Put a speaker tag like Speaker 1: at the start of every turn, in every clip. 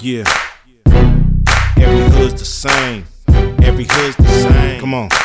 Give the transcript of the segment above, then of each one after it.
Speaker 1: Yeah. Every hood's the same. Every hood's the same. Come on.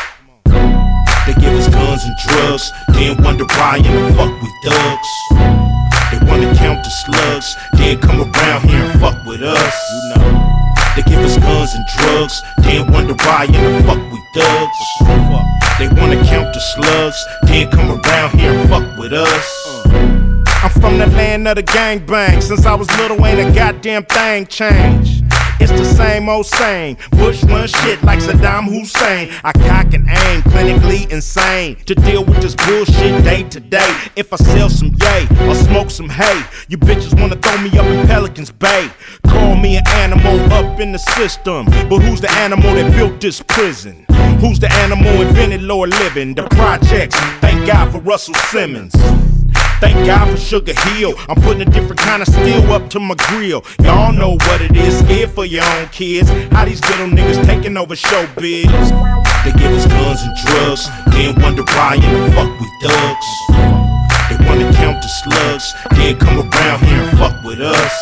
Speaker 1: They give us guns and drugs, then wonder why in the fuck we thugs. They wanna count the slugs, then come around here and fuck with us. You know. They give us guns and drugs, then wonder why in the fuck we thugs. They wanna count the slugs, then come around here and fuck with us. I'm from the land of the gangbang. Since I was little, ain't a goddamn thing changed. It's the same old same. Bush run shit like Saddam Hussein. I cock and aim, clinically insane, to deal with this bullshit day to day. If I sell some yay or smoke some hay, you bitches wanna throw me up in Pelican's Bay. Call me an animal up in the system, but who's the animal that built this prison? Who's the animal invented lower living? The projects, thank God for Russell Simmons. Thank God for Sugar Hill. I'm putting a different kind of steel up to my grill. Y'all know what it is, scared for your own kids. How these ghetto niggas taking over showbiz. They give us guns and drugs, then wonder why in the fuck we thugs. They wanna count the slugs, then come around here and fuck with us.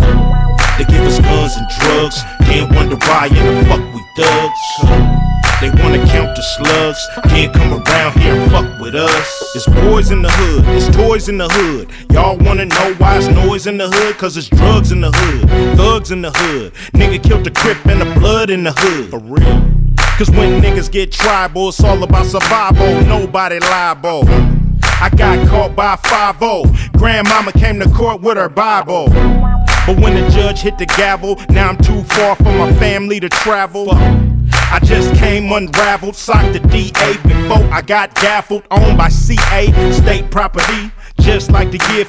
Speaker 1: They give us guns and drugs, then wonder why in the fuck we thugs. They wanna count the slugs, then come around here and fuck with us. It's boys in the hood, it's toys in the hood. Y'all wanna know why it's noise in the hood? Cause it's drugs in the hood, thugs in the hood. Nigga killed the Crip and the blood in the hood. For real. Cause when niggas get tribal, it's all about survival, nobody liable. I got caught by 5-0. Grandmama came to court with her Bible. But when the judge hit the gavel, now I'm too far from my family to travel. I just came unraveled, socked the DA before I got gaffled. Owned by CA, state property, just like the year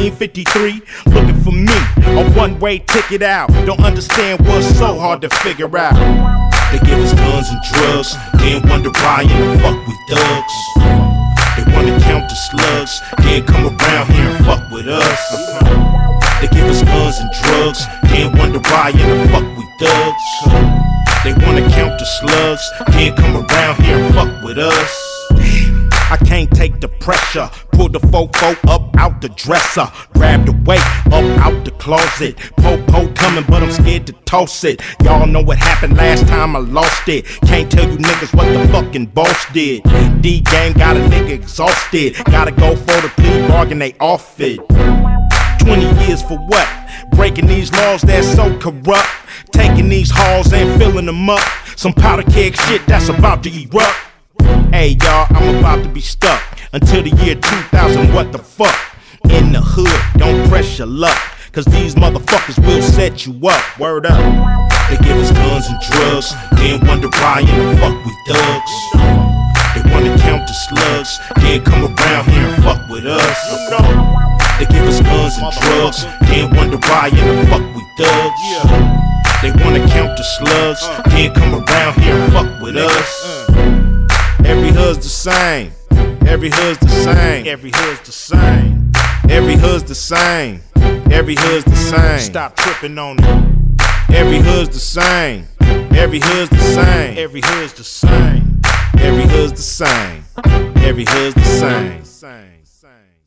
Speaker 1: 1553. Looking for me, a one-way ticket out. Don't understand what's so hard to figure out. They give us guns and drugs, then wonder why in the fuck we thugs. They wanna count the slugs, then come around here and fuck with us. They give us guns and drugs, then wonder why in the fuck we thugs. They wanna count the slugs, then come around here and fuck with us. I can't take the pressure. Pull the fofo up out the dresser. Grab the weight up out the closet. Po-po coming, but I'm scared to toss it. Y'all know what happened last time I lost it. Can't tell you niggas what the fucking boss did. D-game got a nigga exhausted. Gotta go for the plea bargain, they off it. 20 years for what? Breaking these laws that's so corrupt. Taking these halls and filling them up. Some powder keg shit that's about to erupt. Hey y'all, I'm about to be stuck until the year 2000, what the fuck? In the hood, don't press your luck, cause these motherfuckers will set you up. Word up. They give us guns and drugs, then wonder why in the fuck we thugs. They wanna count the slugs, then come around here and fuck with us. They give us guns and drugs, then wonder why in the fuck we thugs. They wanna count the slugs, then come around here and fuck with us. Every hood's the same. Every hood's the same. Every hood's the same. Every hood's the same. Every hood's the same. Stop tripping on it. Every hood's the same. Every hood's the same. Every hood's the same. Every hood's the same. Every hood's the same.